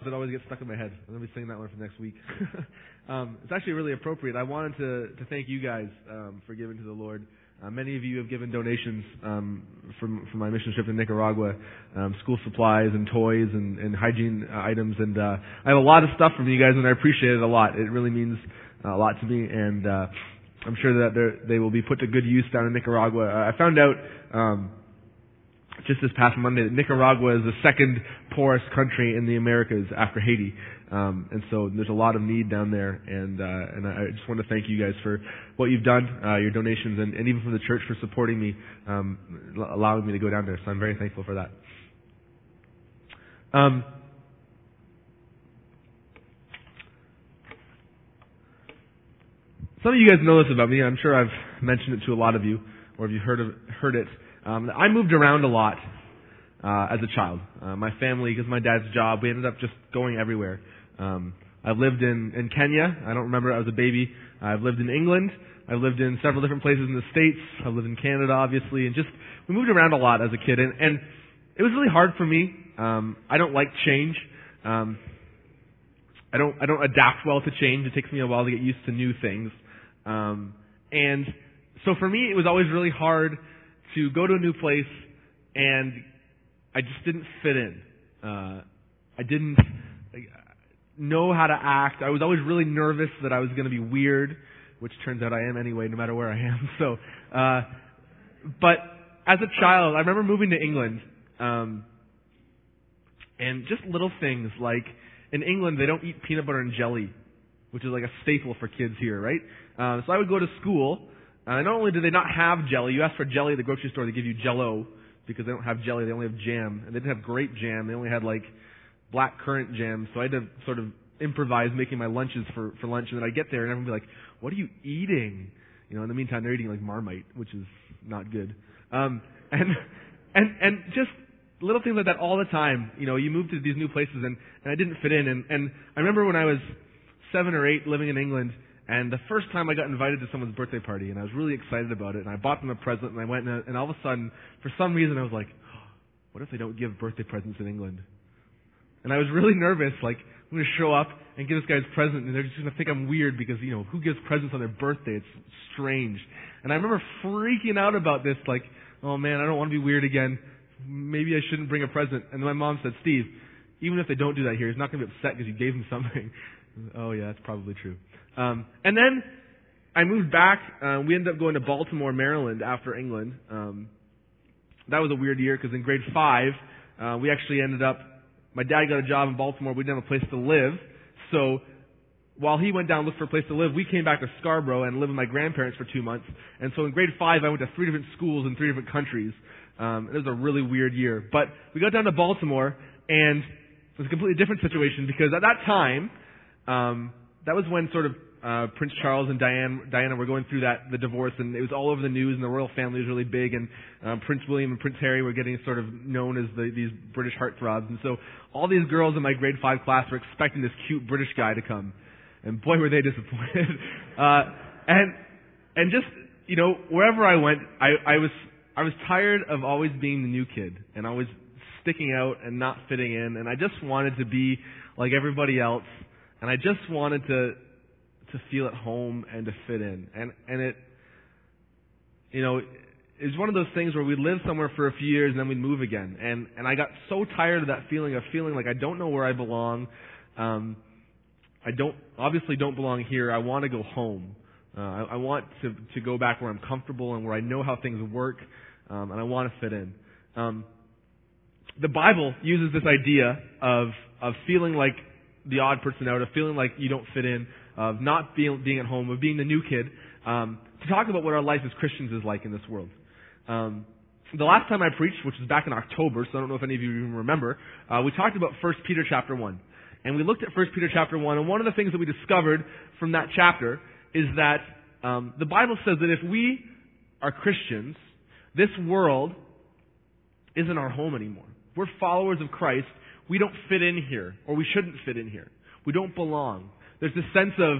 that always gets stuck in my head. I'm going to be singing that one for next week. It's actually really appropriate. I wanted to thank you guys for giving to the Lord. Many of you have given donations from my mission trip to Nicaragua, school supplies and toys and hygiene items. And I have a lot of stuff from you guys, and I appreciate it a lot. It really means a lot to me, and I'm sure that they will be put to good use down in Nicaragua. I found out just this past Monday that Nicaragua is the second poorest country in the Americas after Haiti. And so there's a lot of need down there, and I just want to thank you guys for what you've done, your donations, and even for the church for supporting me, allowing me to go down there. So I'm very thankful for that. Some of you guys know this about me. I'm sure I've mentioned it to a lot of you, or if you've heard it. I moved around a lot as a child. My family, because of my dad's job, we ended up just going everywhere. I've lived in Kenya. I don't remember. I was a baby. I've lived in England. I've lived in several different places in the States. I've lived in Canada, obviously, and we moved around a lot as a kid, and it was really hard for me. I don't like change. I don't adapt well to change. It takes me a while to get used to new things. And so for me, it was always really hard to go to a new place, and I just didn't fit in. I didn't know how to act. I was always really nervous that I was going to be weird, which turns out I am anyway, no matter where I am. So, but as a child, I remember moving to England, and just little things like in England they don't eat peanut butter and jelly, which is like a staple for kids here, right? So I would go to school. Not only do they not have jelly, you ask for jelly at the grocery store, they give you Jell-O, because they don't have jelly, they only have jam. And they didn't have grape jam, they only had like black currant jam. So I had to sort of improvise making my lunches for lunch, and then I'd get there and everyone would be like, what are you eating? You know, in the meantime they're eating like Marmite, which is not good. And just little things like that all the time. You know, you move to these new places and I didn't fit in. And I remember when I was 7 or 8 living in England, and the first time I got invited to someone's birthday party, and I was really excited about it, and I bought them a present, and I went, and all of a sudden, for some reason, I was like, what if they don't give birthday presents in England? And I was really nervous, like, I'm going to show up and give this guy's present, and they're just going to think I'm weird because, you know, who gives presents on their birthday? It's strange. And I remember freaking out about this, like, oh man, I don't want to be weird again. Maybe I shouldn't bring a present. And then my mom said, Steve, even if they don't do that here, he's not going to be upset because you gave him something. Oh yeah, that's probably true. And then I moved back. We ended up going to Baltimore, Maryland after England. That was a weird year because in grade 5, we actually ended up, my dad got a job in Baltimore. We didn't have a place to live. So while he went down and looked for a place to live, we came back to Scarborough and lived with my grandparents for 2 months. And so in grade 5, I went to 3 different schools in 3 different countries. It was a really weird year. But we got down to Baltimore, and it was a completely different situation because at that time, that was when sort of Prince Charles and Diana were going through the divorce, and it was all over the news, and the royal family was really big, and Prince William and Prince Harry were getting sort of known as these British heartthrobs. And so all these girls in my grade 5 class were expecting this cute British guy to come, and boy were they disappointed. And just, you know, wherever I went, I was tired of always being the new kid and always sticking out and not fitting in, and I just wanted to be like everybody else. And I just wanted to feel at home and to fit in. And it, you know, it's one of those things where we'd live somewhere for a few years and then we'd move again. And I got so tired of that feeling of feeling like I don't know where I belong. I obviously don't belong here. I want to go home. I want to go back where I'm comfortable and where I know how things work. And I want to fit in. The Bible uses this idea of feeling like the odd person out, of feeling like you don't fit in, of not being at home, of being the new kid, to talk about what our life as Christians is like in this world. The last time I preached, which was back in October, so I don't know if any of you even remember, we talked about 1 Peter chapter 1. And we looked at 1 Peter chapter 1, and one of the things that we discovered from that chapter is that the Bible says that if we are Christians, this world isn't our home anymore. We're followers of Christ. We don't fit in here, or we shouldn't fit in here. We don't belong. There's this sense of,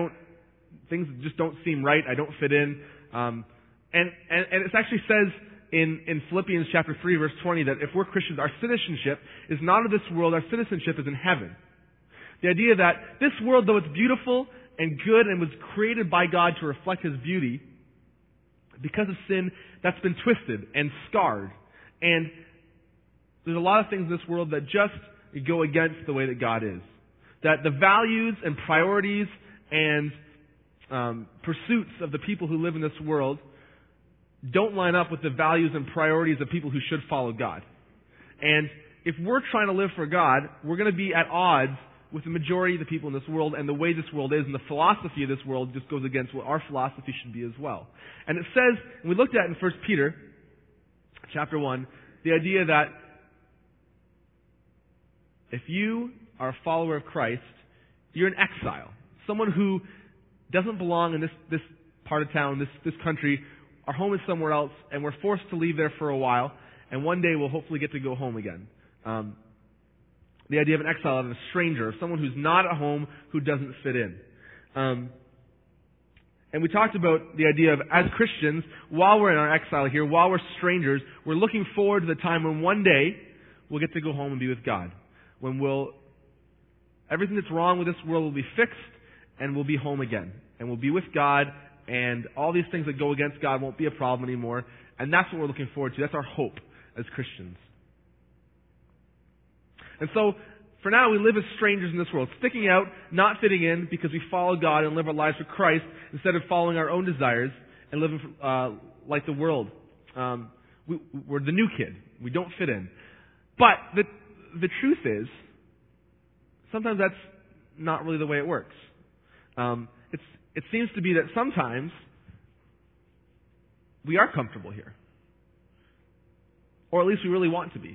things just don't seem right. I don't fit in. And it actually says in Philippians chapter 3, verse 20, that if we're Christians, our citizenship is not of this world, our citizenship is in heaven. The idea that this world, though it's beautiful and good and was created by God to reflect His beauty, because of sin, that's been twisted and scarred. And there's a lot of things in this world that just go against the way that God is. That the values and priorities and pursuits of the people who live in this world don't line up with the values and priorities of people who should follow God. And if we're trying to live for God, we're going to be at odds with the majority of the people in this world and the way this world is, and the philosophy of this world just goes against what our philosophy should be as well. And it says, and we looked at in 1 Peter chapter 1, the idea that if you are a follower of Christ, you're an exile. Someone who doesn't belong in this part of town, this country. Our home is somewhere else, and we're forced to leave there for a while, and one day we'll hopefully get to go home again. The idea of an exile, of a stranger, of someone who's not at home, who doesn't fit in. And we talked about the idea of, as Christians, while we're in our exile here, while we're strangers, we're looking forward to the time when one day we'll get to go home and be with God. When everything that's wrong with this world will be fixed, and we'll be home again. And we'll be with God, and all these things that go against God won't be a problem anymore. And that's what we're looking forward to. That's our hope as Christians. And so, for now, we live as strangers in this world, sticking out, not fitting in, because we follow God and live our lives for Christ instead of following our own desires and living like the world. We're the new kid. We don't fit in. But the truth is, sometimes that's not really the way it works. It seems to be that sometimes we are comfortable here. Or at least we really want to be.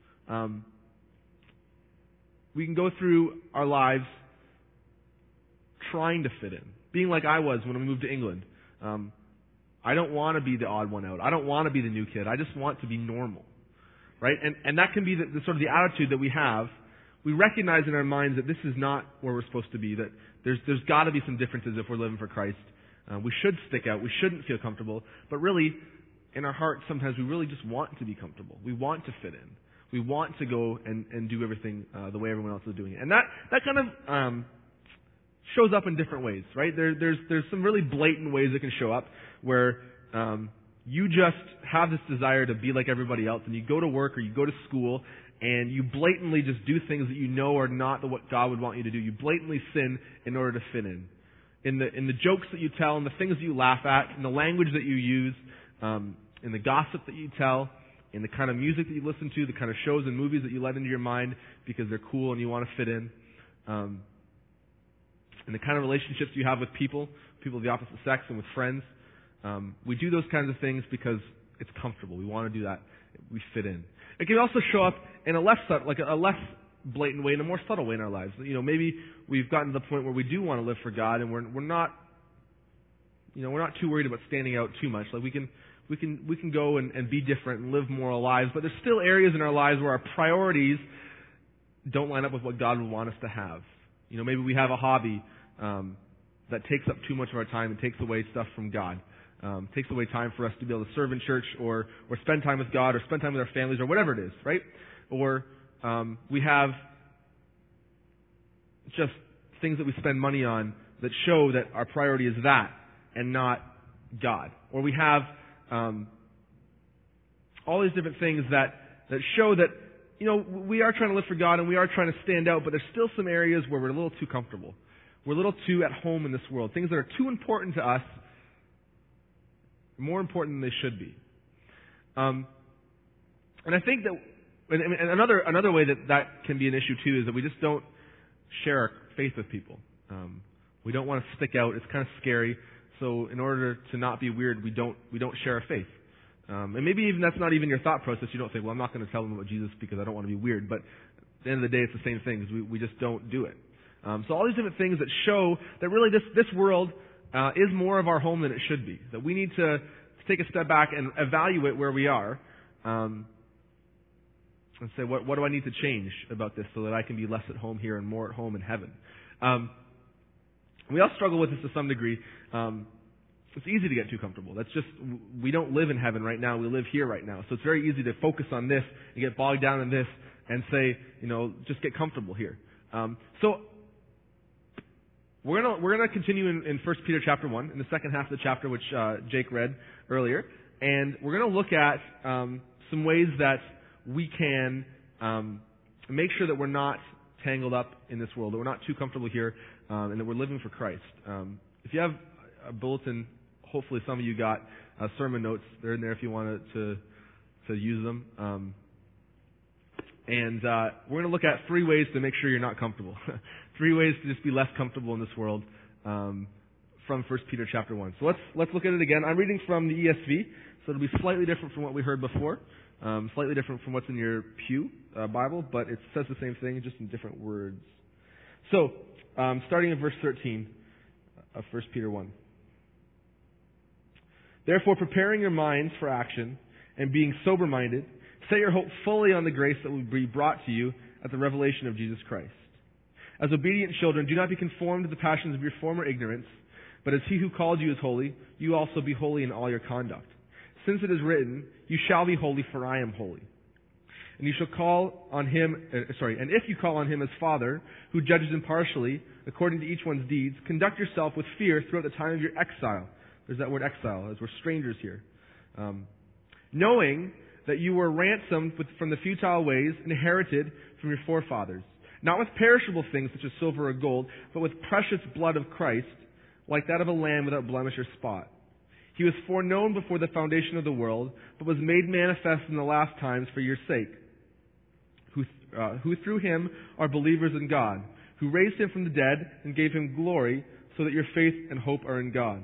We can go through our lives trying to fit in. Being like I was when we moved to England. I don't want to be the odd one out. I don't want to be the new kid. I just want to be normal. Right? And that can be the sort of the attitude that we have. We recognize in our minds that this is not where we're supposed to be, that there's got to be some differences if we're living for Christ. We should stick out. We shouldn't feel comfortable. But really, in our hearts, sometimes we really just want to be comfortable. We want to fit in. We want to go and do everything the way everyone else is doing it. And that kind of shows up in different ways, right? There's some really blatant ways it can show up where you just have this desire to be like everybody else, and you go to work or you go to school and you blatantly just do things that you know are not what God would want you to do. You blatantly sin in order to fit in. In the jokes that you tell, and the things that you laugh at, in the language that you use, in the gossip that you tell, in the kind of music that you listen to, the kind of shows and movies that you let into your mind because they're cool and you want to fit in, and the kind of relationships you have with people of the opposite sex and with friends. We do those kinds of things because it's comfortable. We want to do that. We fit in. It can also show up in a less blatant way, in a more subtle way in our lives. You know, maybe we've gotten to the point where we do want to live for God, and we're not too worried about standing out too much. Like we can go and be different and live moral lives, but there's still areas in our lives where our priorities don't line up with what God would want us to have. You know, maybe we have a hobby that takes up too much of our time and takes away stuff from God. Takes away time for us to be able to serve in church or spend time with God or spend time with our families or whatever it is, right? Or we have just things that we spend money on that show that our priority is that and not God. Or we have all these different things that show that, you know, we are trying to live for God and we are trying to stand out, but there's still some areas where we're a little too comfortable. We're a little too at home in this world. Things that are too important to us, more important than they should be. And I think that another way that can be an issue too is that we just don't share our faith with people. We don't want to stick out. It's kind of scary. So in order to not be weird, we don't share our faith. And maybe even that's not even your thought process. You don't think, well, I'm not going to tell them about Jesus because I don't want to be weird. But at the end of the day, it's the same thing. We just don't do it. So all these different things that show that really this world is more of our home than it should be. That we need to take a step back and evaluate where we are and say, what do I need to change about this so that I can be less at home here and more at home in heaven? We all struggle with this to some degree. it's easy to get too comfortable. That's just, we don't live in heaven right now. We live here right now. So it's very easy to focus on this and get bogged down in this and say, just get comfortable here. So we're gonna continue in 1 Peter chapter 1, in the second half of the chapter, which Jake read earlier, and we're gonna look at some ways that we can make sure that we're not tangled up in this world, that we're not too comfortable here, and that we're living for Christ. If you have a bulletin, hopefully some of you got sermon notes. They're in there if you want to use them. And we're going to look at 3 ways to make sure you're not comfortable. 3 ways to just be less comfortable in this world from 1 Peter chapter 1. So let's look at it again. I'm reading from the ESV, so it'll be slightly different from what we heard before, slightly different from what's in your pew Bible, but it says the same thing, just in different words. So, starting in verse 13 of 1 Peter 1. Therefore, preparing your minds for action and being sober-minded, set your hope fully on the grace that will be brought to you at the revelation of Jesus Christ. As obedient children, do not be conformed to the passions of your former ignorance, but as He who called you is holy, you also be holy in all your conduct. Since it is written, you shall be holy, for I am holy. And you shall call on Him, and if you call on Him as Father, who judges impartially according to each one's deeds, conduct yourself with fear throughout the time of your exile. There's that word exile, as we're strangers here. Knowing that you were ransomed from the futile ways inherited from your forefathers, not with perishable things such as silver or gold, but with precious blood of Christ, like that of a lamb without blemish or spot. He was foreknown before the foundation of the world, but was made manifest in the last times for your sake, who through Him are believers in God, who raised Him from the dead and gave Him glory, so that your faith and hope are in God.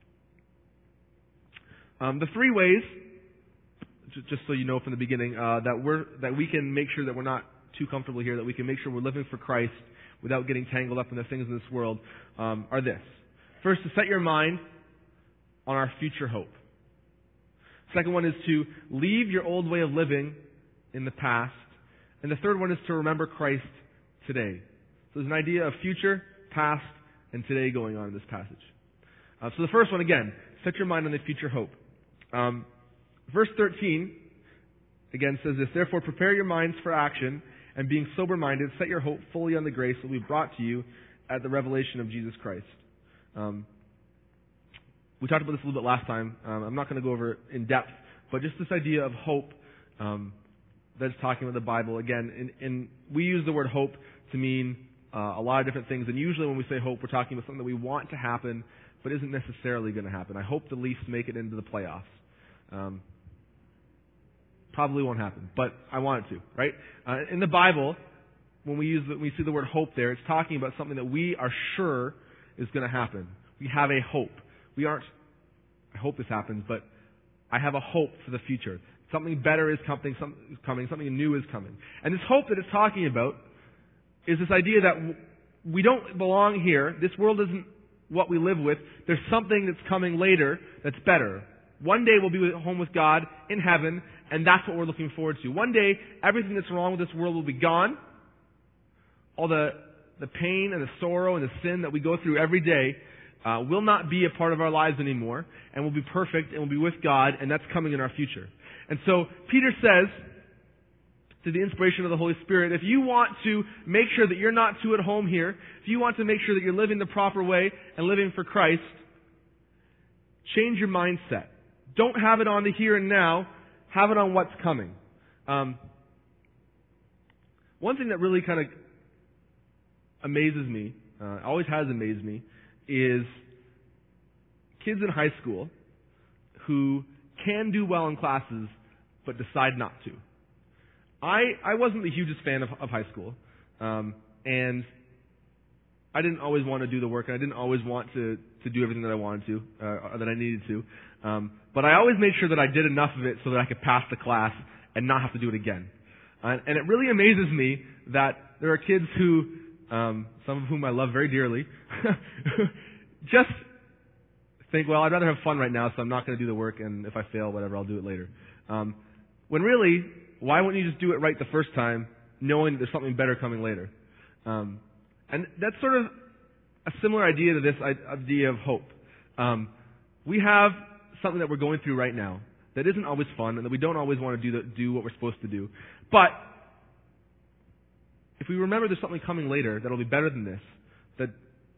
The 3 ways, just so you know from the beginning, that we can make sure that we're not too comfortable here, that we can make sure we're living for Christ without getting tangled up in the things in this world, are this. First, to set your mind on our future hope. Second one is to leave your old way of living in the past. And the third one is to remember Christ today. So there's an idea of future, past, and today going on in this passage. So the first one, again, set your mind on the future hope. Verse 13, again, says this, therefore prepare your minds for action, and being sober-minded, set your hope fully on the grace that will be brought to you at the revelation of Jesus Christ. We talked about this a little bit last time. I'm not going to go over it in depth, but just this idea of hope that's talking about the Bible. Again, and we use the word hope to mean a lot of different things, and usually when we say hope, we're talking about something that we want to happen, but isn't necessarily going to happen. I hope the Leafs make it into the playoffs. Probably won't happen, but I want it to, right? In the Bible, when we see the word hope there, it's talking about something that we are sure is going to happen. We have a hope. We aren't, I hope this happens, but I have a hope for the future. Something better is coming, something new is coming. And this hope that it's talking about is this idea that we don't belong here. This world isn't what we live with. There's something that's coming later that's better. One day we'll be home with God in heaven, and that's what we're looking forward to. One day, everything that's wrong with this world will be gone. All the pain and the sorrow and the sin that we go through every day will not be a part of our lives anymore, and we'll be perfect, and we'll be with God, and that's coming in our future. And so, Peter says, through the inspiration of the Holy Spirit, if you want to make sure that you're not too at home here, if you want to make sure that you're living the proper way and living for Christ, change your mindset. Don't have it on the here and now. Have it on what's coming. One thing that really kind of amazes me, always has amazed me, is kids in high school who can do well in classes but decide not to. I wasn't the hugest fan of high school, and I didn't always want to do the work, and I didn't always want to do everything that I wanted to, or that I needed to. But I always made sure that I did enough of it so that I could pass the class and not have to do it again. And it really amazes me that there are kids who, some of whom I love very dearly, just think, well, I'd rather have fun right now, so I'm not going to do the work, and if I fail, whatever, I'll do it later. When really, why wouldn't you just do it right the first time, knowing that there's something better coming later? And that's sort of a similar idea to this idea of hope. we have something that we're going through right now that isn't always fun and that we don't always want to do what we're supposed to do. But if we remember there's something coming later that'll be better than this, that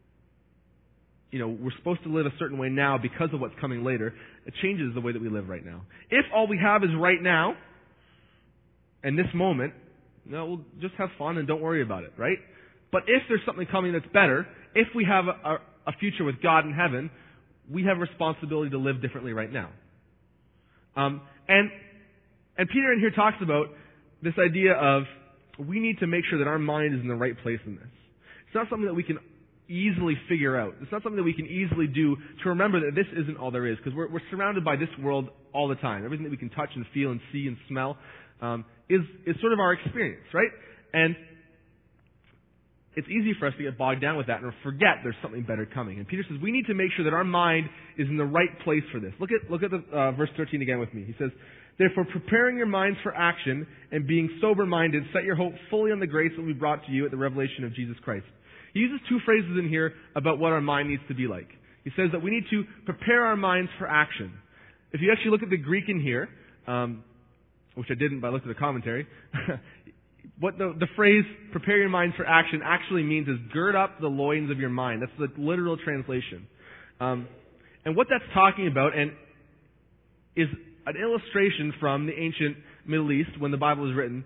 we're supposed to live a certain way now because of what's coming later, it changes the way that we live right now. If all we have is right now and this moment, we'll just have fun and don't worry about it, right? But if there's something coming that's better, if we have a future with God in heaven, we have a responsibility to live differently right now. And Peter in here talks about this idea of we need to make sure that our mind is in the right place in this. It's not something that we can easily figure out. It's not something that we can easily do to remember that this isn't all there is, because we're surrounded by this world all the time. Everything that we can touch and feel and see and smell is sort of our experience, right? And it's easy for us to get bogged down with that and forget there's something better coming. And Peter says we need to make sure that our mind is in the right place for this. Look at the verse 13 again with me. He says, "Therefore, preparing your minds for action and being sober-minded, set your hope fully on the grace that will be brought to you at the revelation of Jesus Christ." He uses two phrases in here about what our mind needs to be like. He says that we need to prepare our minds for action. If you actually look at the Greek in here, which I didn't, but I looked at the commentary, what the phrase "prepare your minds for action" actually means is gird up the loins of your mind. That's the literal translation. And what that's talking about and is an illustration from the ancient Middle East when the Bible was written,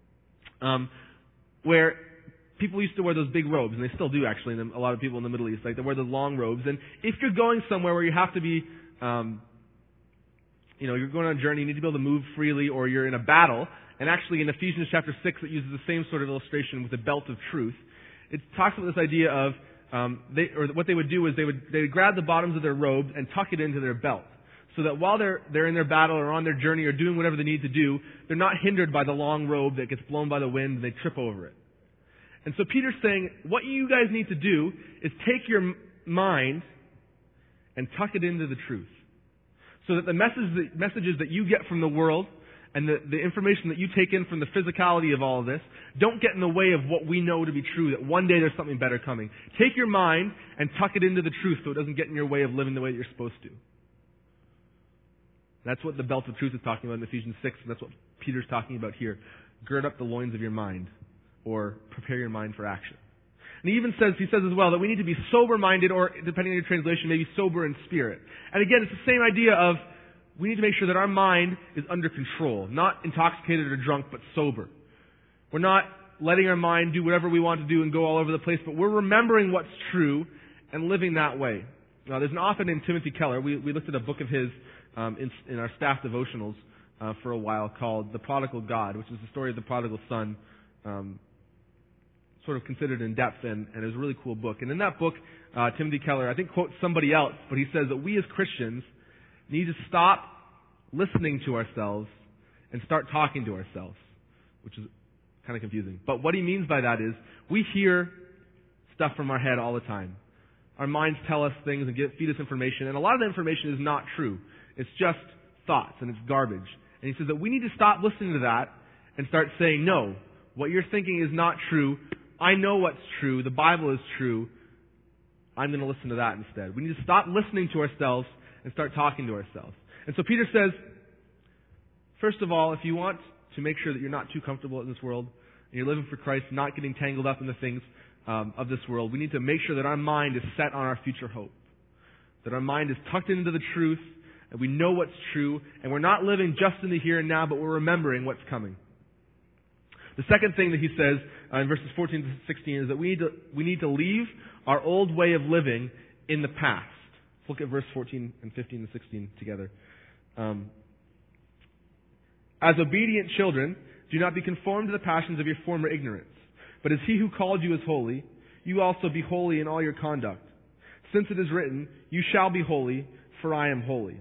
where people used to wear those big robes, and they still do actually, a lot of people in the Middle East, like they wear the long robes. And if you're going somewhere where you have to be, you're going on a journey, you need to be able to move freely, or you're in a battle, and actually in Ephesians chapter 6 it uses the same sort of illustration with the belt of truth. It talks about this idea of, what they would do is they would grab the bottoms of their robes and tuck it into their belt, so that while they're in their battle or on their journey or doing whatever they need to do, they're not hindered by the long robe that gets blown by the wind and they trip over it. And so Peter's saying, what you guys need to do is take your mind and tuck it into the truth. So that the messages that you get from the world and the information that you take in from the physicality of all of this don't get in the way of what we know to be true, that one day there's something better coming. Take your mind and tuck it into the truth so it doesn't get in your way of living the way that you're supposed to. That's what the belt of truth is talking about in Ephesians 6, and that's what Peter's talking about here. Gird up the loins of your mind, or prepare your mind for action. And he says as well that we need to be sober-minded, or depending on your translation, maybe sober in spirit. And again, it's the same idea of we need to make sure that our mind is under control, not intoxicated or drunk, but sober. We're not letting our mind do whatever we want to do and go all over the place, but we're remembering what's true and living that way. Now, there's an author named Timothy Keller. We looked at a book of his in our staff devotionals for a while called The Prodigal God, which is the story of the prodigal son, sort of considered in depth, and it was a really cool book. And in that book, Timothy Keller, I think, quotes somebody else, but he says that we as Christians need to stop listening to ourselves and start talking to ourselves, which is kind of confusing. But what he means by that is we hear stuff from our head all the time. Our minds tell us things and feed us information, and a lot of the information is not true. It's just thoughts, and it's garbage. And he says that we need to stop listening to that and start saying, no, what you're thinking is not true. I know what's true. The Bible is true. I'm going to listen to that instead. We need to stop listening to ourselves and start talking to ourselves. And so Peter says, first of all, if you want to make sure that you're not too comfortable in this world, and you're living for Christ, not getting tangled up in the things of this world, we need to make sure that our mind is set on our future hope. That our mind is tucked into the truth, and we know what's true, and we're not living just in the here and now, but we're remembering what's coming. The second thing that he says in verses 14 to 16 is that we need to leave our old way of living in the past. Let's look at verse 14 and 15 and 16 together. As obedient children, do not be conformed to the passions of your former ignorance, but as he who called you is holy, you also be holy in all your conduct. Since it is written, you shall be holy, for I am holy.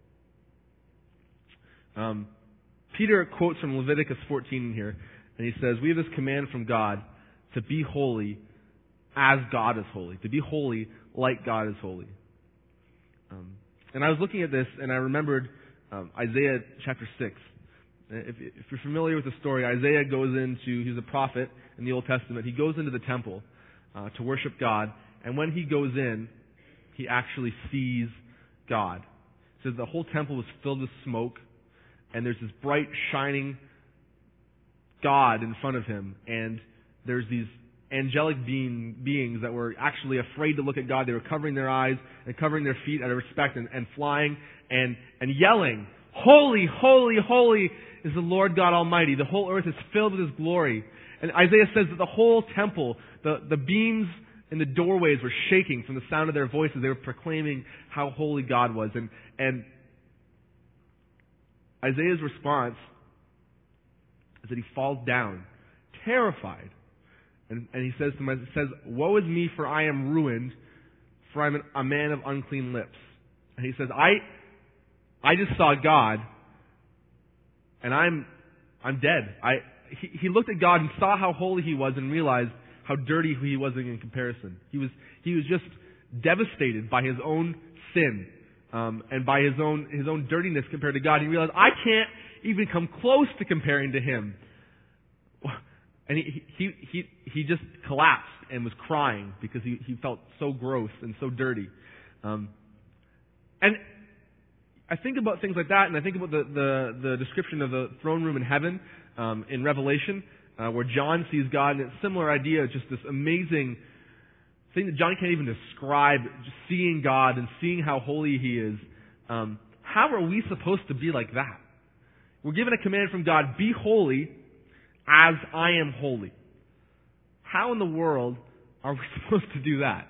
Peter quotes from Leviticus 14 here, and he says, we have this command from God to be holy as God is holy, to be holy like God is holy. And I was looking at this, and I remembered Isaiah chapter 6. If you're familiar with the story, Isaiah he's a prophet in the Old Testament. He goes into the temple to worship God, and when he goes in, he actually sees God. says the whole temple was filled with smoke, and there's this bright, shining God in front of him, and there's these angelic beings that were actually afraid to look at God. They were covering their eyes and covering their feet out of respect and flying and yelling, "Holy, holy, holy is the Lord God Almighty. The whole earth is filled with His glory." And Isaiah says that the whole temple, the beams in the doorways were shaking from the sound of their voices. They were proclaiming how holy God was. And Isaiah's response is that he falls down, terrified. And he says to him, "Woe is me, for I am ruined, for I am a man of unclean lips." And he says, I just saw God, and I'm dead. He looked at God and saw how holy He was and realized how dirty He was in comparison. He was just devastated by his own sin and by his own dirtiness compared to God. He realized, I can't even come close to comparing to Him. And he just collapsed and was crying because he felt so gross and so dirty. And I think about things like that, and I think about the description of the throne room in heaven in Revelation, where John sees God, and it's a similar idea, just this amazing thing that John can't even describe, just seeing God and seeing how holy He is. How are we supposed to be like that? We're given a command from God, be holy as I am holy. How in the world are we supposed to do that?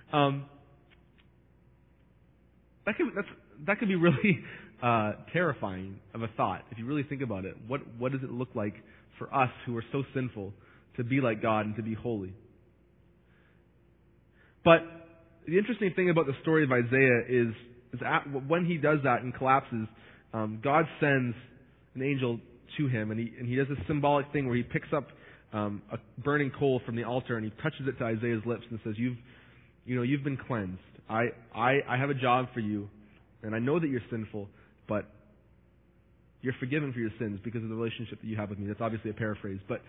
That could be really terrifying of a thought if you really think about it. What does it look like for us who are so sinful to be like God and to be holy? But the interesting thing about the story of Isaiah is when he does that and collapses, God sends an angel to him, and he does this symbolic thing where he picks up a burning coal from the altar and he touches it to Isaiah's lips and says, "You've been cleansed. I have a job for you, and I know that you're sinful, but you're forgiven for your sins because of the relationship that you have with me." That's obviously a paraphrase, but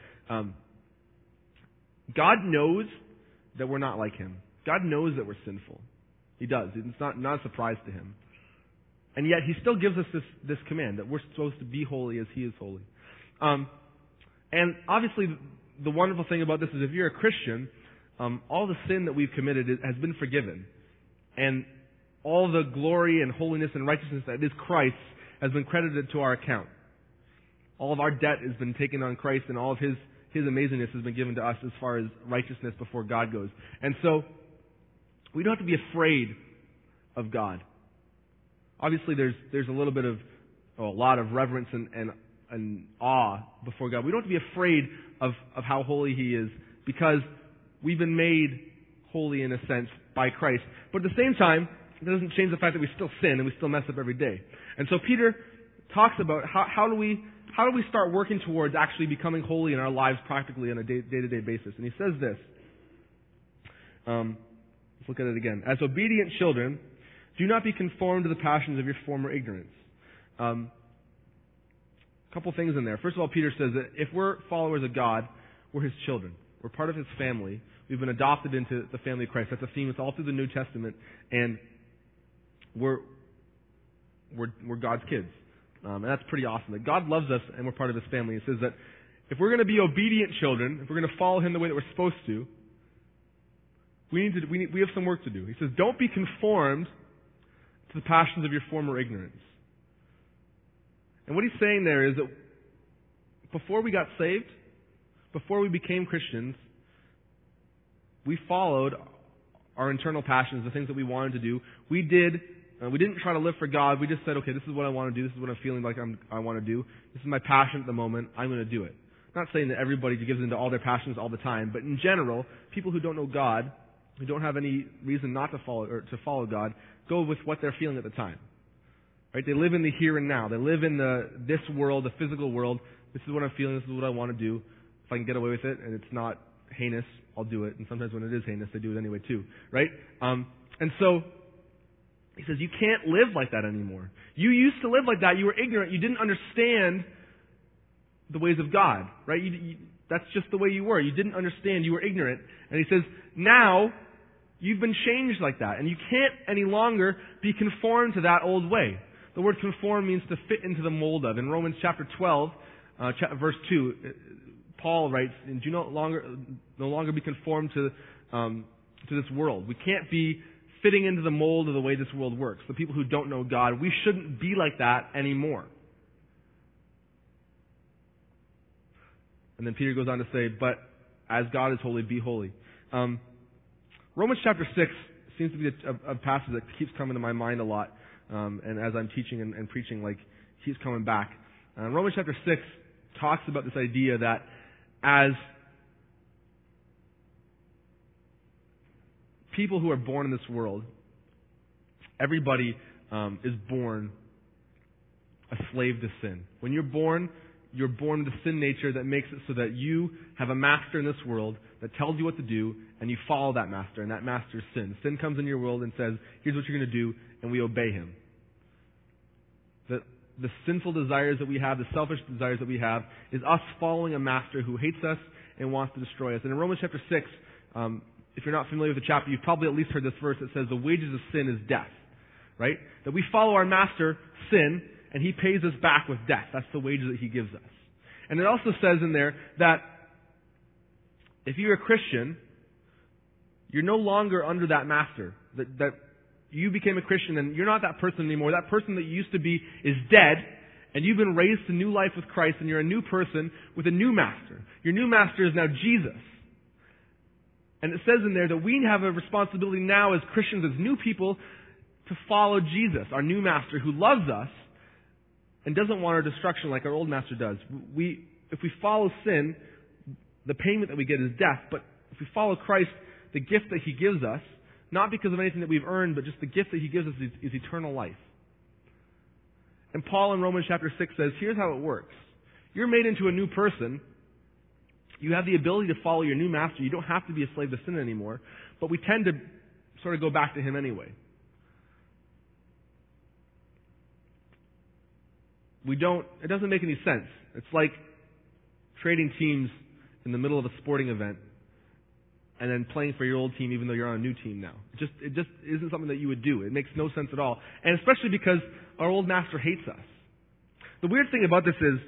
God knows that we're not like Him. God knows that we're sinful. He does. It's not a surprise to Him. And yet He still gives us this command that we're supposed to be holy as He is holy. And obviously the wonderful thing about this is if you're a Christian, all the sin that we've committed has been forgiven. And all the glory and holiness and righteousness that is Christ has been credited to our account. All of our debt has been taken on Christ, and all of His amazingness has been given to us as far as righteousness before God goes. And so we don't have to be afraid of God. Obviously, there's a little bit of a lot of reverence and awe before God. We don't have to be afraid of how holy He is because we've been made holy in a sense by Christ. But at the same time, it doesn't change the fact that we still sin and we still mess up every day. And so Peter talks about how do we start working towards actually becoming holy in our lives practically on a day-to-day basis. And he says this. Let's look at it again. As obedient children, do not be conformed to the passions of your former ignorance. A couple things in there. First of all, Peter says that if we're followers of God, we're His children. We're part of His family. We've been adopted into the family of Christ. That's a theme. It's all through the New Testament. And we're God's kids. And that's pretty awesome. That God loves us and we're part of His family. It says that if we're going to be obedient children, if we're going to follow Him the way that we're supposed to, we have some work to do. He says, don't be conformed to the passions of your former ignorance. And what he's saying there is that before we got saved, before we became Christians, we followed our internal passions, the things that we wanted to do. We didn't try to live for God. We just said, okay, this is what I want to do. This is what I'm feeling like I want to do. This is my passion at the moment. I'm going to do it. I'm not saying that everybody gives into all their passions all the time, but in general, people who don't know God, who don't have any reason not to follow God, go with what they're feeling at the time. Right? They live in the here and now. They live in this world, the physical world. This is what I'm feeling. This is what I want to do. If I can get away with it and it's not heinous, I'll do it. And sometimes when it is heinous, they do it anyway too. Right? And so he says you can't live like that anymore. You used to live like that. You were ignorant. You didn't understand the ways of God. Right? That's just the way you were. You didn't understand. You were ignorant. And he says now you've been changed like that. And you can't any longer be conformed to that old way. The word conform means to fit into the mold of. In Romans chapter 12, verse 2, Paul writes, "And do no longer be conformed to this world." We can't be fitting into the mold of the way this world works. The people who don't know God, we shouldn't be like that anymore. And then Peter goes on to say, "But as God is holy, be holy." Romans chapter 6 seems to be a passage that keeps coming to my mind a lot. And as I'm teaching and preaching, keeps coming back. Romans chapter 6 talks about this idea that as people who are born in this world, everybody is born a slave to sin. When you're born with a sin nature that makes it so that you have a master in this world that tells you what to do, and you follow that master, and that master is sin. Sin comes into your world and says, here's what you're going to do, and we obey him. The sinful desires that we have, the selfish desires that we have, is us following a master who hates us and wants to destroy us. And in Romans chapter 6, if you're not familiar with the chapter, you've probably at least heard this verse that says the wages of sin is death. Right? That we follow our master, sin, and he pays us back with death. That's the wages that he gives us. And it also says in there that if you're a Christian, you're no longer under that master. That you became a Christian and you're not that person anymore. That person that you used to be is dead, and you've been raised to new life with Christ, and you're a new person with a new master. Your new master is now Jesus. And it says in there that we have a responsibility now as Christians, as new people, to follow Jesus, our new master who loves us and doesn't want our destruction like our old master does. If we follow sin, the payment that we get is death. But if we follow Christ, the gift that he gives us, not because of anything that we've earned, but just the gift that he gives us is eternal life. And Paul in Romans chapter 6 says, here's how it works. You're made into a new person. You have the ability to follow your new master. You don't have to be a slave to sin anymore. But we tend to sort of go back to him anyway. It doesn't make any sense. It's like trading teams in the middle of a sporting event and then playing for your old team even though you're on a new team now. It just isn't something that you would do. It makes no sense at all. And especially because our old master hates us. The weird thing about this is,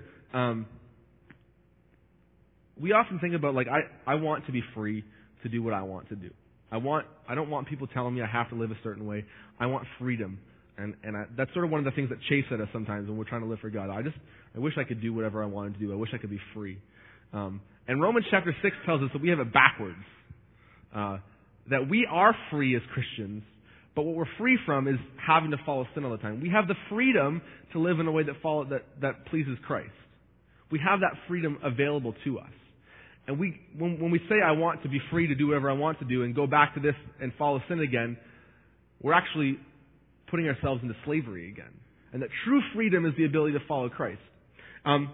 we often think about, I want to be free to do what I want to do. I don't want people telling me I have to live a certain way. I want freedom. And that's sort of one of the things that chase at us sometimes when we're trying to live for God. I wish I could do whatever I wanted to do. I wish I could be free. And Romans chapter 6 tells us that we have it backwards. That we are free as Christians, but what we're free from is having to follow sin all the time. We have the freedom to live in a way that pleases Christ. We have that freedom available to us. And when we say I want to be free to do whatever I want to do and go back to this and follow sin again, we're actually putting ourselves into slavery again. And that true freedom is the ability to follow Christ. And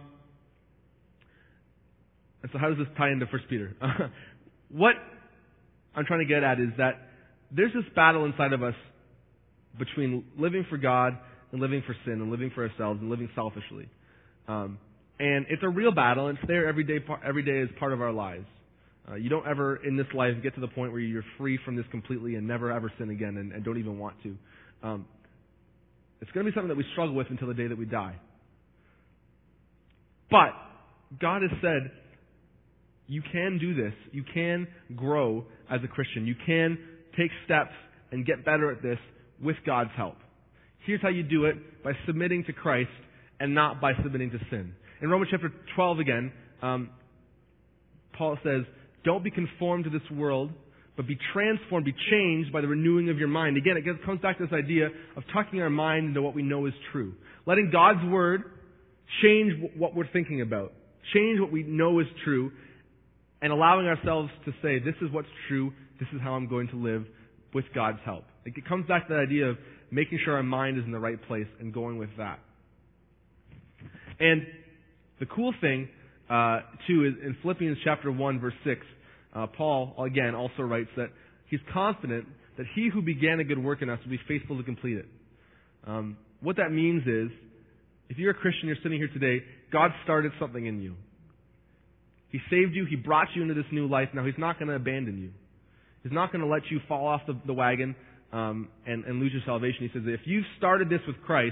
so how does this tie into 1 Peter? What I'm trying to get at is that there's this battle inside of us between living for God and living for sin and living for ourselves and living selfishly. And it's a real battle, and it's there every day as part of our lives. You don't ever in this life get to the point where you're free from this completely and never ever sin again and don't even want to. It's going to be something that we struggle with until the day that we die. But God has said, you can do this. You can grow as a Christian. You can take steps and get better at this with God's help. Here's how you do it, by submitting to Christ and not by submitting to sin. In Romans chapter 12 again, Paul says, don't be conformed to this world, but be transformed, be changed by the renewing of your mind. Again, it comes back to this idea of tucking our mind into what we know is true. Letting God's Word change what we're thinking about. Change what we know is true. And allowing ourselves to say, this is what's true, this is how I'm going to live with God's help. It comes back to the idea of making sure our mind is in the right place and going with that. And the cool thing, too, is in Philippians chapter 1, verse 6, Paul, again, also writes that he's confident that he who began a good work in us will be faithful to complete it. What that means is, if you're a Christian, you're sitting here today, God started something in you. He saved you. He brought you into this new life. Now, He's not going to abandon you. He's not going to let you fall off the wagon and lose your salvation. He says that if you've started this with Christ,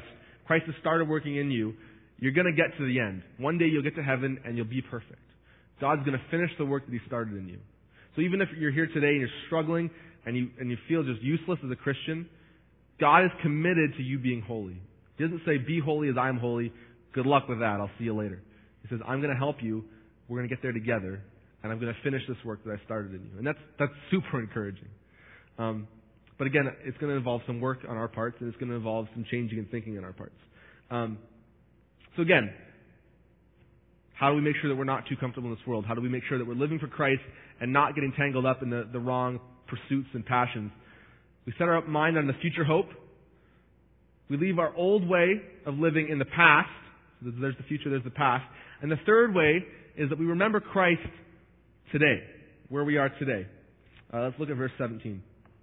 Christ has started working in you, you're going to get to the end. One day you'll get to heaven and you'll be perfect. God's going to finish the work that He started in you. So even if you're here today and you're struggling and you feel just useless as a Christian, God is committed to you being holy. He doesn't say, be holy as I am holy. Good luck with that. I'll see you later. He says, I'm going to help you. We're going to get there together. And I'm going to finish this work that I started in you. And that's super encouraging. But again, it's going to involve some work on our parts, and it's going to involve some changing and thinking on our parts. So again, how do we make sure that we're not too comfortable in this world? How do we make sure that we're living for Christ and not getting tangled up in the wrong pursuits and passions? We set our mind on the future hope. We leave our old way of living in the past. So there's the future, there's the past. And the third way is that we remember Christ today, where we are today. Let's look at verse 17.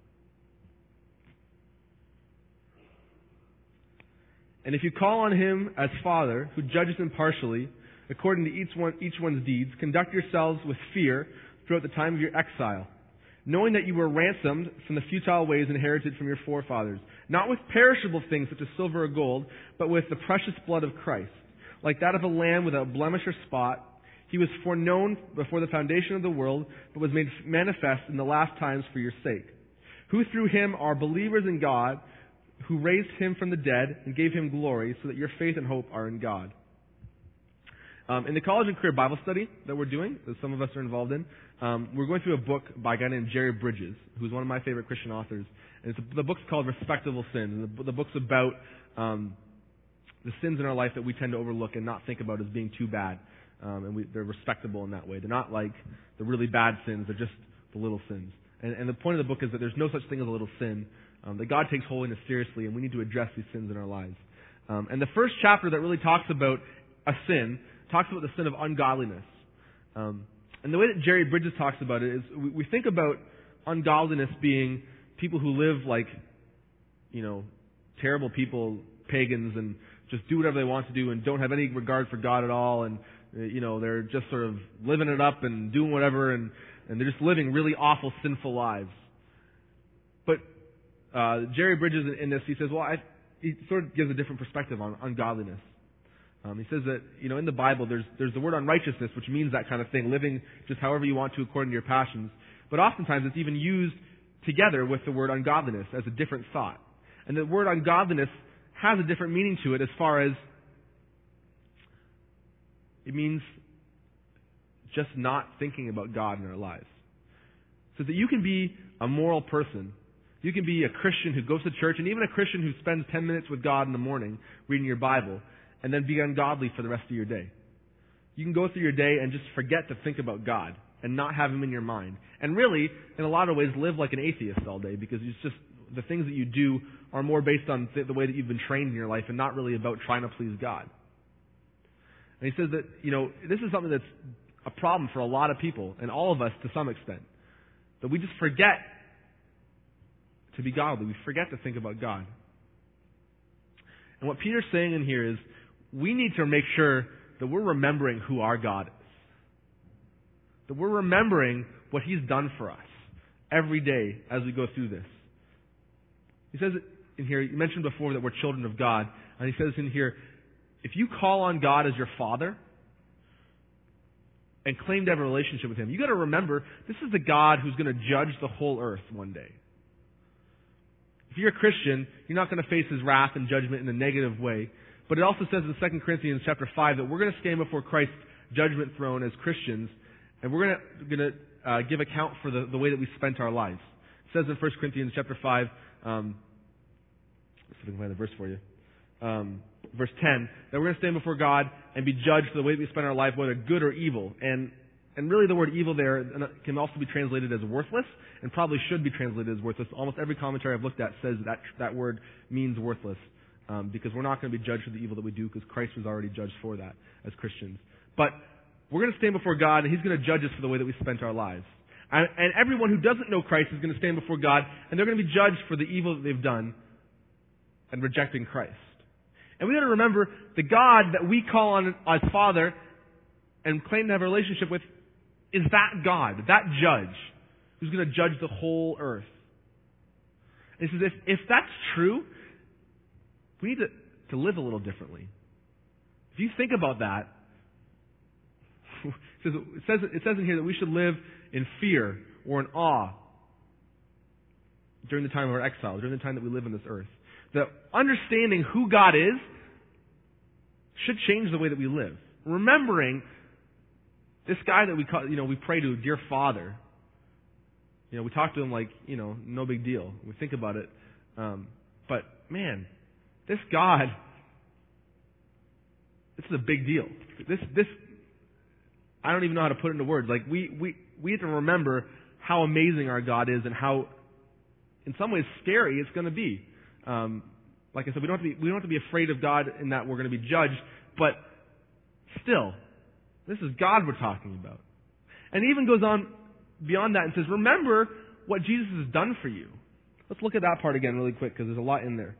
And if you call on Him as Father, who judges impartially, according to each one's deeds, conduct yourselves with fear throughout the time of your exile, knowing that you were ransomed from the futile ways inherited from your forefathers, not with perishable things such as silver or gold, but with the precious blood of Christ, like that of a lamb without blemish or spot. He was foreknown before the foundation of the world, but was made manifest in the last times for your sake, who through Him are believers in God, who raised Him from the dead and gave Him glory, so that your faith and hope are in God. In the college and career Bible study that we're doing, that some of us are involved in, we're going through a book by a guy named Jerry Bridges, who's one of my favorite Christian authors. And the book's called Respectable Sins. And the book's about the sins in our life that we tend to overlook and not think about as being too bad. They're respectable in that way. They're not like the really bad sins. They're just the little sins. And the point of the book is that there's no such thing as a little sin. That God takes holiness seriously, and we need to address these sins in our lives. And the first chapter that really talks about a sin talks about the sin of ungodliness. And the way that Jerry Bridges talks about it is we think about ungodliness being people who live like, terrible people, pagans, and just do whatever they want to do and don't have any regard for God at all, and they're just sort of living it up and doing whatever, and they're just living really awful, sinful lives. But Jerry Bridges in this, he says, he sort of gives a different perspective on ungodliness. He says that, in the Bible, there's the word unrighteousness, which means that kind of thing, living just however you want to according to your passions. But oftentimes it's even used together with the word ungodliness as a different thought. And the word ungodliness has a different meaning to it as far as it means just not thinking about God in our lives. So that you can be a moral person. You can be a Christian who goes to church, and even a Christian who spends 10 minutes with God in the morning reading your Bible, and then be ungodly for the rest of your day. You can go through your day and just forget to think about God and not have Him in your mind. And really, in a lot of ways, live like an atheist all day, because it's just the things that you do are more based on the way that you've been trained in your life and not really about trying to please God. And he says that, this is something that's a problem for a lot of people, and all of us to some extent. That we just forget to be godly. We forget to think about God. And what Peter's saying in here is, we need to make sure that we're remembering who our God is. That we're remembering what He's done for us every day as we go through this. He says in here, you mentioned before that we're children of God, and he says in here, if you call on God as your Father and claim to have a relationship with Him, you got to remember this is the God who's going to judge the whole earth one day. If you're a Christian, you're not going to face His wrath and judgment in a negative way. But it also says in 2 Corinthians chapter 5 that we're going to stand before Christ's judgment throne as Christians, and we're going to give account for the way that we spent our lives. It says in 1 Corinthians chapter 5, let's see if I can find the verse for you, verse 10, that we're going to stand before God and be judged for the way that we spent our life, whether good or evil. And really the word evil there can also be translated as worthless, and probably should be translated as worthless. Almost every commentary I've looked at says that word means worthless. Because we're not going to be judged for the evil that we do, because Christ was already judged for that as Christians. But we're going to stand before God, and He's going to judge us for the way that we spent our lives. And everyone who doesn't know Christ is going to stand before God, and they're going to be judged for the evil that they've done and rejecting Christ. And we got to remember the God that we call on as Father and claim to have a relationship with is that God, that judge, who's going to judge the whole earth. And he says, if that's true, we need to to live a little differently. If you think about that, it says in here that we should live in fear or in awe during the time of our exile, during the time that we live on this earth. That understanding who God is should change the way that we live. Remembering this guy that we pray to, dear Father. We talk to him like, no big deal. We think about it. But man, this God, this is a big deal. This I don't even know how to put it into words. Like we have to remember how amazing our God is and how, in some ways, scary it's going to be. Like I said, we don't have to be afraid of God in that we're going to be judged, but still, this is God we're talking about. And he even goes on beyond that and says, remember what Jesus has done for you. Let's look at that part again really quick because there's a lot in there.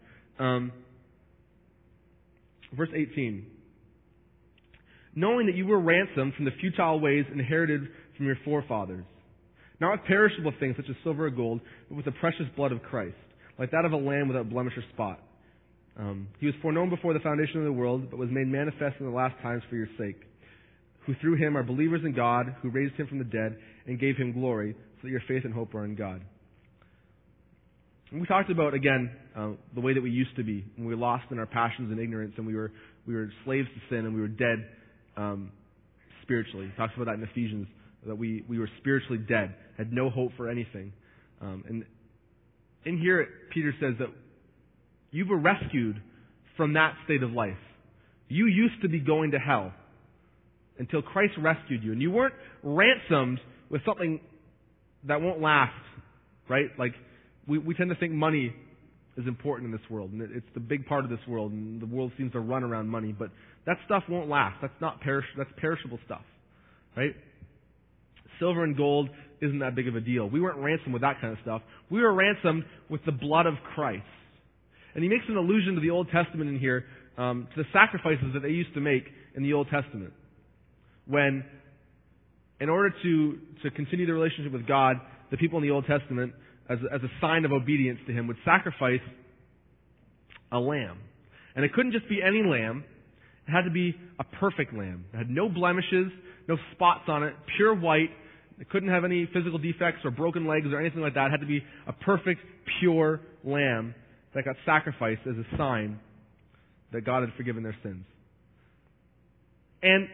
Verse 18. Knowing that you were ransomed from the futile ways inherited from your forefathers, not with perishable things such as silver or gold, but with the precious blood of Christ, like that of a lamb without blemish or spot. He was foreknown before the foundation of the world, but was made manifest in the last times for your sake, who through him are believers in God, who raised him from the dead and gave him glory, so that your faith and hope are in God. And we talked about, again, the way that we used to be, when we were lost in our passions and ignorance, and we were slaves to sin, and we were dead spiritually. He talks about that in Ephesians, that we were spiritually dead, had no hope for anything. And in here, Peter says that you were rescued from that state of life. You used to be going to hell until Christ rescued you. And you weren't ransomed with something that won't last, right? Like, we tend to think money is important in this world, and it's the big part of this world, and the world seems to run around money, but that stuff won't last. That's perishable stuff, right? Silver and gold isn't that big of a deal. We weren't ransomed with that kind of stuff. We were ransomed with the blood of Christ. And he makes an allusion to the Old Testament in here, to the sacrifices that they used to make in the Old Testament. When, in order to continue the relationship with God, the people in the Old Testament, as a sign of obedience to him, would sacrifice a lamb. And it couldn't just be any lamb. It had to be a perfect lamb. It had no blemishes, no spots on it, pure white. It couldn't have any physical defects or broken legs or anything like that. It had to be a perfect, pure lamb that got sacrificed as a sign that God had forgiven their sins. And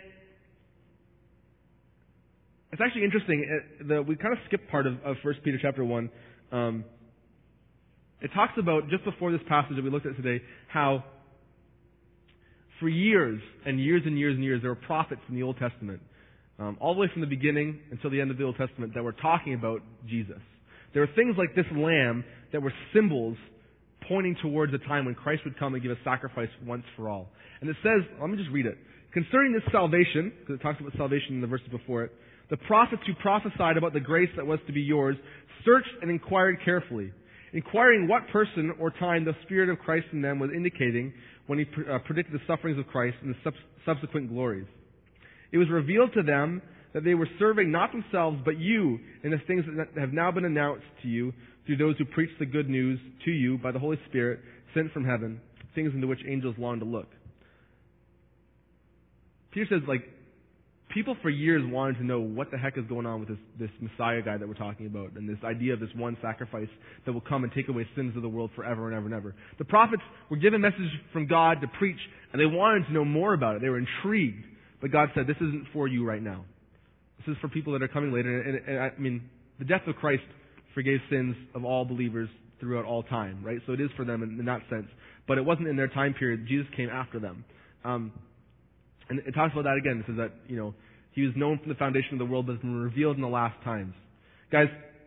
it's actually interesting that we kind of skipped part of 1 Peter chapter 1. It talks about, just before this passage that we looked at today, how for years and years and years and years, there were prophets in the Old Testament, all the way from the beginning until the end of the Old Testament, that were talking about Jesus. There were things like this lamb that were symbols pointing towards a time when Christ would come and give a sacrifice once for all. And it says, let me just read it. Concerning this salvation, because it talks about salvation in the verses before it, the prophets who prophesied about the grace that was to be yours searched and inquired carefully, inquiring what person or time the Spirit of Christ in them was indicating when he predicted the sufferings of Christ and the subsequent glories. It was revealed to them that they were serving not themselves but you in the things that have now been announced to you through those who preach the good news to you by the Holy Spirit sent from heaven, things into which angels long to look. Peter says, people for years wanted to know what the heck is going on with this Messiah guy that we're talking about, and this idea of this one sacrifice that will come and take away sins of the world forever and ever and ever. The prophets were given messages from God to preach, and they wanted to know more about it. They were intrigued. But God said, this isn't for you right now. This is for people that are coming later. And the death of Christ forgave sins of all believers throughout all time, right? So it is for them in that sense. But it wasn't in their time period. Jesus came after them. And it talks about that again. It says that, he was known from the foundation of the world, but has been revealed in the last times. Guys,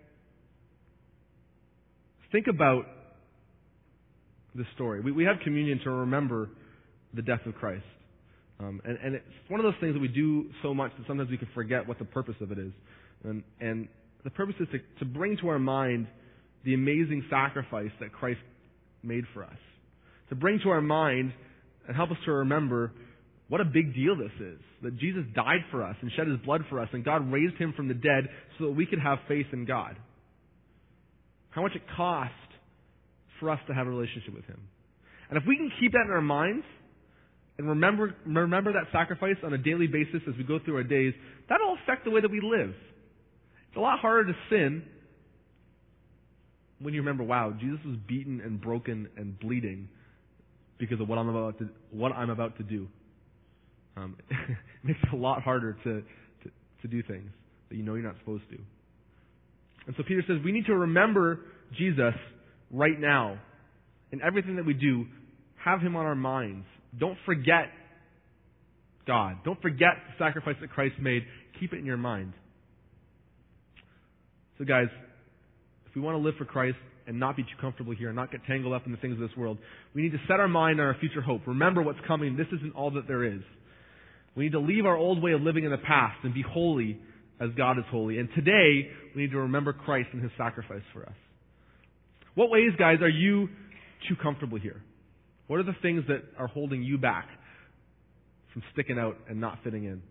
think about this story. We have communion to remember the death of Christ. And it's one of those things that we do so much that sometimes we can forget what the purpose of it is. And the purpose is to bring to our mind the amazing sacrifice that Christ made for us. To bring to our mind and help us to remember what a big deal this is. That Jesus died for us and shed his blood for us, and God raised him from the dead so that we could have faith in God. How much it cost for us to have a relationship with him. And if we can keep that in our minds and remember that sacrifice on a daily basis as we go through our days, that'll affect the way that we live. It's a lot harder to sin when you remember, wow, Jesus was beaten and broken and bleeding because of what I'm about to do. It makes it a lot harder to do things that you know you're not supposed to. And so Peter says we need to remember Jesus right now. In everything that we do, have Him on our minds. Don't forget God. Don't forget the sacrifice that Christ made. Keep it in your mind. So guys, if we want to live for Christ and not be too comfortable here and not get tangled up in the things of this world, we need to set our mind on our future hope. Remember what's coming. This isn't all that there is. We need to leave our old way of living in the past and be holy as God is holy. And today, we need to remember Christ and His sacrifice for us. What ways, guys, are you too comfortable here? What are the things that are holding you back from sticking out and not fitting in?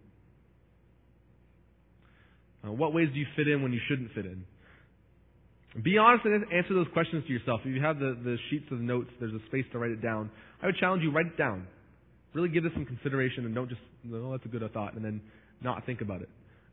What ways do you fit in when you shouldn't fit in? Be honest and answer those questions to yourself. If you have the sheets of notes, there's a space to write it down. I would challenge you, write it down. Really give this some consideration and don't just, oh, that's a good thought, and then not think about it.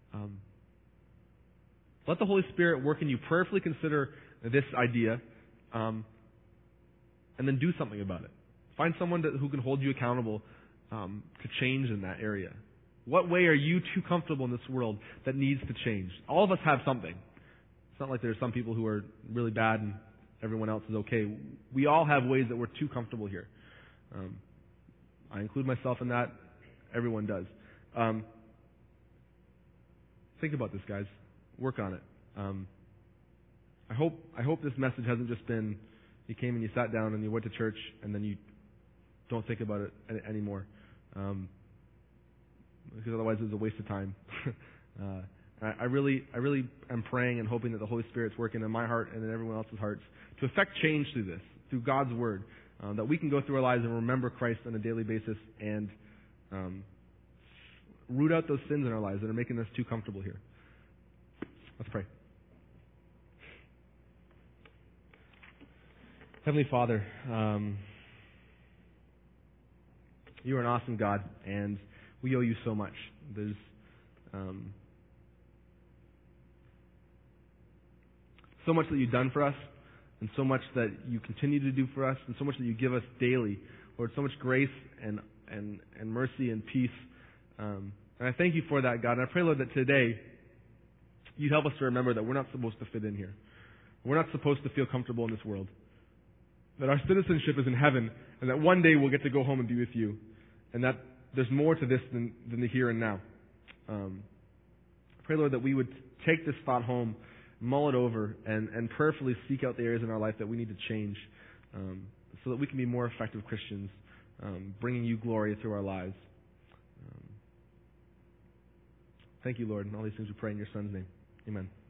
Let the Holy Spirit work in you. Prayerfully consider this idea, and then do something about it. Find someone who can hold you accountable to change in that area. What way are you too comfortable in this world that needs to change? All of us have something. It's not like there's some people who are really bad and everyone else is okay. We all have ways that we're too comfortable here. I include myself in that. Everyone does. Think about this, guys. Work on it. I hope this message hasn't just been you came and you sat down and you went to church and then you don't think about it anymore. Because otherwise it's a waste of time. I really am praying and hoping that the Holy Spirit's working in my heart and in everyone else's hearts to effect change through this, through God's Word, that we can go through our lives and remember Christ on a daily basis and root out those sins in our lives that are making us too comfortable here. Let's pray. Heavenly Father, you are an awesome God, and we owe you so much. There's so much that you've done for us, and so much that you continue to do for us, and so much that you give us daily. Lord, so much grace and mercy and peace. And I thank you for that, God. And I pray, Lord, that today you'd help us to remember that we're not supposed to fit in here. We're not supposed to feel comfortable in this world. That our citizenship is in heaven, and that one day we'll get to go home and be with you. And that there's more to this than the here and now. I pray, Lord, that we would take this thought home, mull it over, and prayerfully seek out the areas in our life that we need to change so that we can be more effective Christians, bringing you glory through our lives. Thank you, Lord, and all these things we pray in your Son's name. Amen.